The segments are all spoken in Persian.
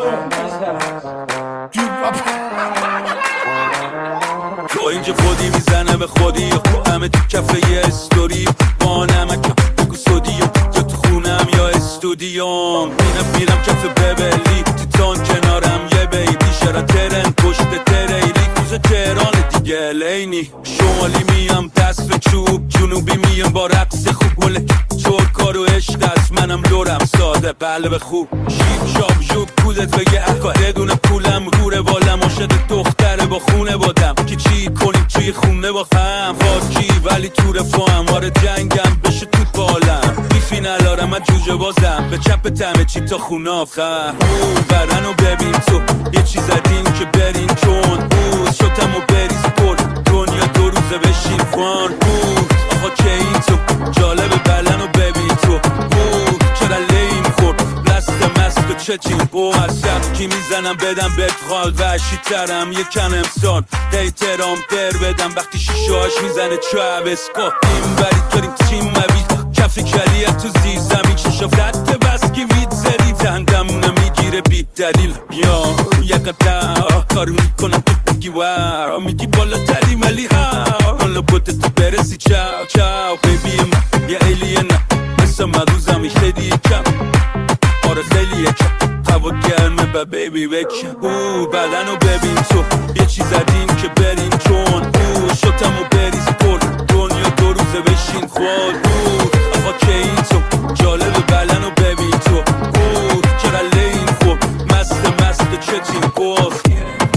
تو اینجا خودی میزنه به خودی همه تو کفه یه استوری با نمکم بگو سودی یا تو خونم یا استودیوم میرم کف ببلی تیتان کنارم یه بیبی شرا ترن پشت تریلی کوزه تهران دیگه لینی شمالی میم دست به چوب جنوبی میم با رقص خوب مله چرکار و عشق است منم لورم ساده قلب خوب شیب شاب جوب کودت بگه اکا بدون پولم روره بالم عاشق دختره با خونه بادم که چی کنیم توی خونه با هم خاکی ولی تو رفاهم وارد جنگم بشه تو بالم بی فینال آرم من جوجه بازم به چپ تمه چی تا خونه آخر برن و ببین تو یه چیز دین که برین چون شدم و بریز پر دنیا دو روزه بشین خوان آقا که این تو جالب بلن و ببین تو چرا لیم خورد لست مست و چچین هر سبکی میزنم بدم بتخال وحشی ترم یکم امسان احترام در بدم وقتی شیشهاش میزنه چوب اسکا این بری داریم تیم موید کفی کلیت تو زیر زمین چشافت بسکی وید زری تندمونه میگیره بی دلیل بیا یک قطعه کارو میکنم تو بگی وار میگی بالا تری ملی ها حالا بوده تو برسی چاو چاو بیبی من یه ایلینه مثل مدوزم خیلی کم آره خیلی یکم هوا گرمه با بیبی بکن بدن و ببین تو یه چیز دین که برین چون شدم و بریز پر دنیا دو روزه بشین خود آقا که این تو جالب بلن و ببین تو چرا لین خوب مست چتین گفت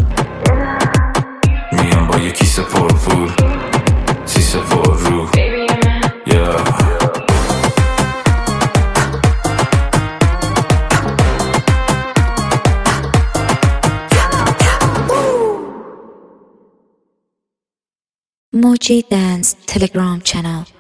میام با یه کیسه پر پول سیسه پر رو Moji Dance Telegram channel.